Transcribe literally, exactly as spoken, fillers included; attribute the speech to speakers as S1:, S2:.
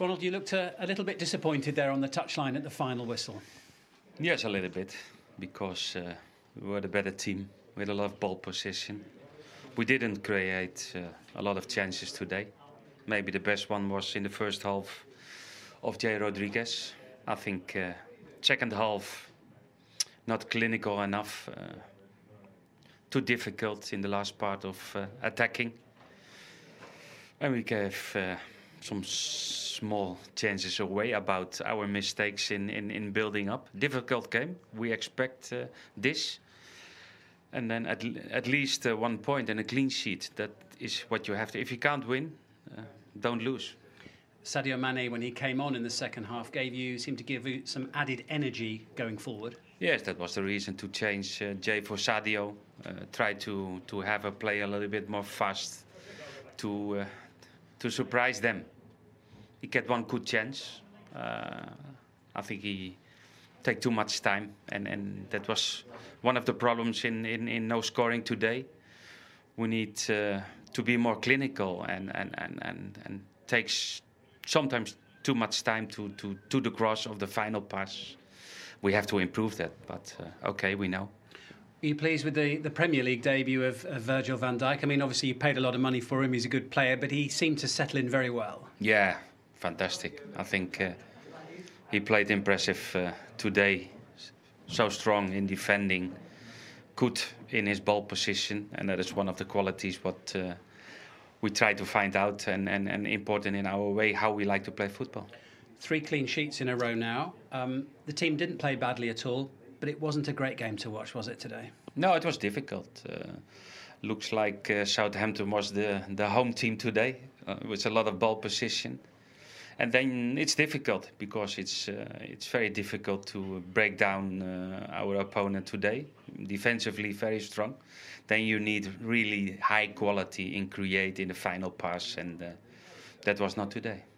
S1: Ronald, you looked a, a little bit disappointed there on the touchline at the final whistle.
S2: Yes, a little bit, because uh, we were the better team with a lot of ball possession. We didn't create uh, a lot of chances today. Maybe the best one was in the first half of Jay Rodriguez. I think uh, second half not clinical enough, uh, too difficult in the last part of uh, attacking. And we gave uh, some small chances away about our mistakes in, in, in building up. Difficult game. We expect uh, this. And then at, at least uh, one point and a clean sheet. That is what you have to. If you can't win, uh, don't lose.
S1: Sadio Mane, when he came on in the second half, gave you seemed to give you some added energy going forward.
S2: Yes, that was the reason to change uh, Jay for Sadio. Uh, try to to have a play a little bit more fast to uh, to surprise them. He get one good chance. Uh, I think he take too much time, and, and that was one of the problems in, in, in no scoring today. We need uh, to be more clinical and and and and, and takes sometimes too much time to, to, to the cross of the final pass. We have to improve that, but uh, okay, we know.
S1: Are you pleased with the, the Premier League debut of, of Virgil van Dijk? I mean, obviously you paid a lot of money for him, he's a good player, but he seemed to settle in very well.
S2: Yeah, fantastic. I think uh, he played impressive uh, today, so strong in defending, good in his ball position, and that is one of the qualities what uh, we try to find out and, and, and important in our way, how we like to play football.
S1: Three clean sheets in a row now. Um, the team didn't play badly at all, but it wasn't a great game to watch, was it, today?
S2: No, it was difficult. Uh, looks like uh, Southampton was the, the home team today, uh, with a lot of ball position. And then it's difficult, because it's uh, it's very difficult to break down uh, our opponent today. Defensively very strong. Then you need really high quality in create in the final pass, and uh, that was not today.